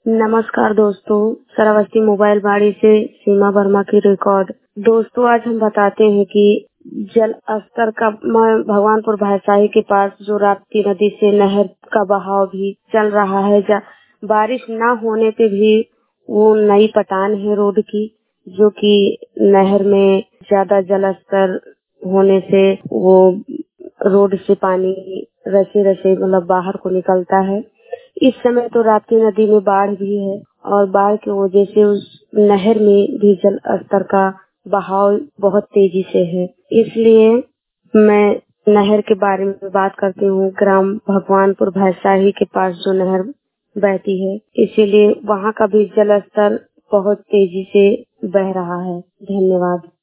नमस्कार दोस्तों, श्रावस्ती मोबाइल बाड़ी से सीमा वर्मा की रिकॉर्ड। दोस्तों, आज हम बताते हैं कि जल स्तर का भगवानपुर भाईसाही के पास जो राप्ती नदी से नहर का बहाव भी चल रहा है। बारिश न होने पे भी वो नई पटान है रोड की, जो कि नहर में ज्यादा जल स्तर होने से वो रोड से पानी रसे रसे मतलब बाहर को निकलता है। इस समय तो राप्ती नदी में बाढ़ भी है और बाढ़ की वजह से उस नहर में भी जल स्तर का बहाव बहुत तेजी से है। इसलिए मैं नहर के बारे में बात करती हूँ। ग्राम भगवानपुर भैंसाही के पास जो नहर बहती है, इसीलिए वहाँ का भी जल स्तर बहुत तेजी से बह रहा है। धन्यवाद।